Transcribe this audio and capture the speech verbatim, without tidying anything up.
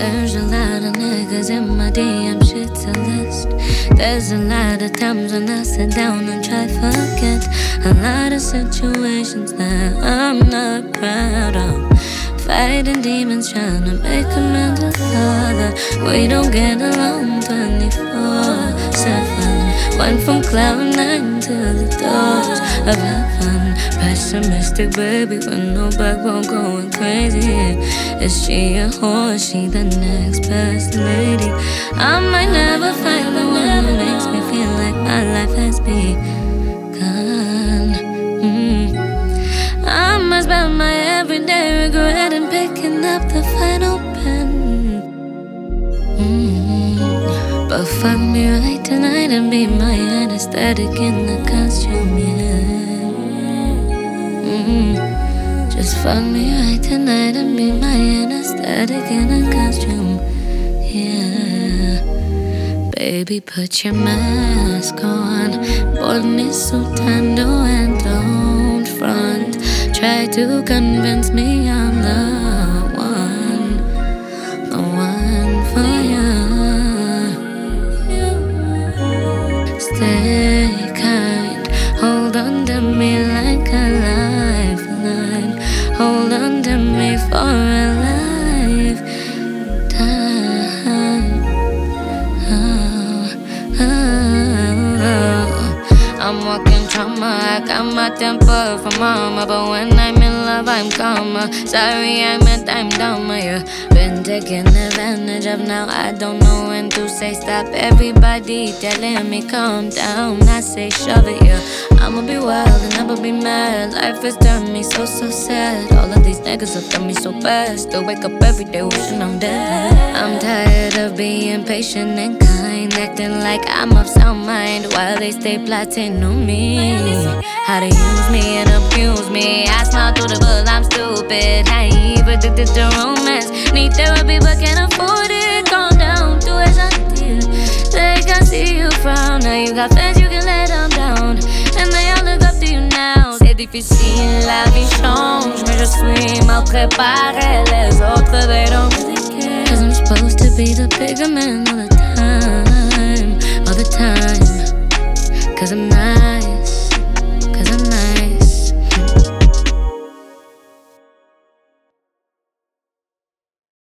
There's a lot of niggas in my D M, shit's a list. There's a lot of times when I sit down and try forget. A lot of situations that I'm not proud of. Fighting demons, trying to make amends with father. We don't get along twenty-four seven. Went from cloud nine to the doors of heaven. Pessimistic baby with no backbone, going crazy. Is she a whore? Is she the next best lady? I might never find the one who makes me feel like my life has begun. mm. I must spend my everyday regretting picking up the final pen. mm. But fuck me right tonight and be my anesthetic in the costume, yeah. mm. Just fuck me right tonight and be my anesthetic in a costume, yeah. Baby, put your mask on. Ponme soltando and don't front. Try to convince me I'm the one, the one for you. Stay kind, hold on to me like a lifeline. Hold on to me for a lifetime. Oh, oh, oh. I'm walking trauma, I got my temper from mama. But when I'm in love, I'm calmer. Sorry, I meant I'm dumber, yeah. Been taken advantage of, now I don't know when to say stop. Everybody telling me calm down, I say shove it, yeah. I'ma be wild and never be mad. Life has turned me so, so sad. All of these niggas have done me so bad. Still wake up every day wishing I'm dead. I'm tired of being patient and kind, acting like I'm of sound mind while they stay plotting on me. How to use me and abuse me. I smile through the bull, I'm stupid, naive, addicted to romance. Need therapy but can't afford it. Calm down, do as I did. They can see you frown. Now you got fans, you can let them down, and they all look up to you now. C'est difficile, la vie change, mais je suis mal préparé. Les autres, they don't really care. Cause I'm supposed to be the bigger man all the time, all the time. Cause I'm